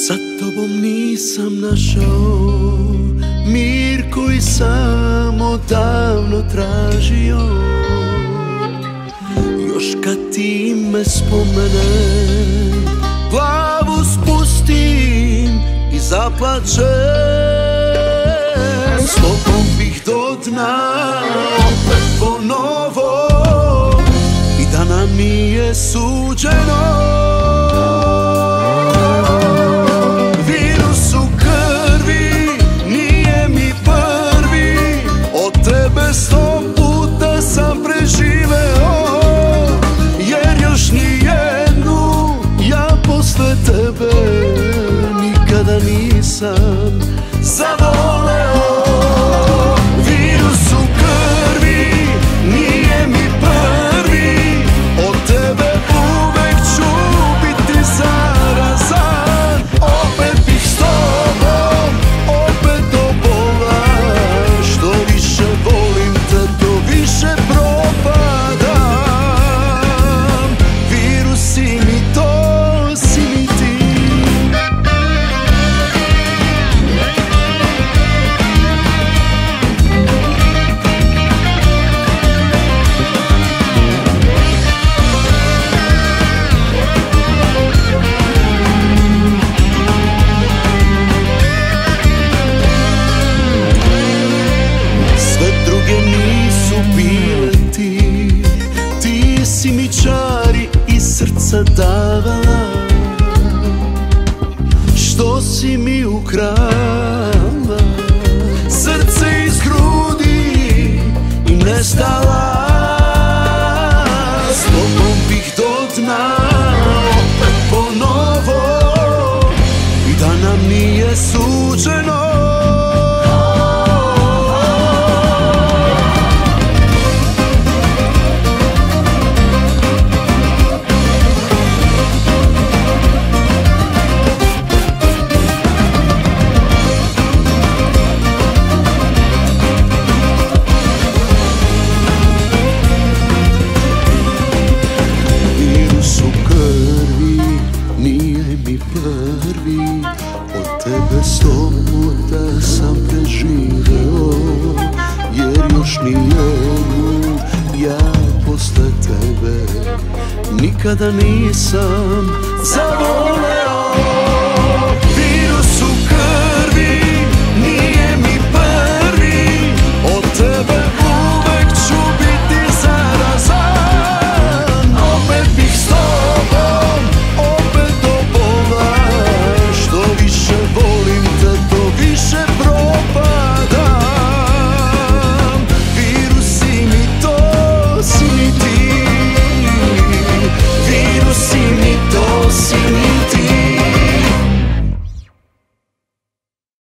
Sa tobom nisam našao mir koji sam odavno tražio. Još kad ti me spomenem, glavu spustim i zaplačem. S tobom bih do dna opet ponovo, i da nam nije suđeno. Virus u krvi nije mi prvi, od tebe 100 puta sam preživeo, jer još nijednu ja posle tebe nikada nisam zavoleo. Virus u krvi nije mi prvi, od tebe uvek ću biti zarazan. Opet bih s tobom, opet do bola, što više volim te, to više propadam. Virus si mi, to si mi ti. Ti si mi čari iz srca davala, što si mi ukrala srce iz grudi i nestala. S tobom bih do dna opet ponovo, i da nam nije suđeno. Prvi, od tebe 100 puta sam preživeo, jer još nijednu ja posle tebe nikada nisam zavoleo.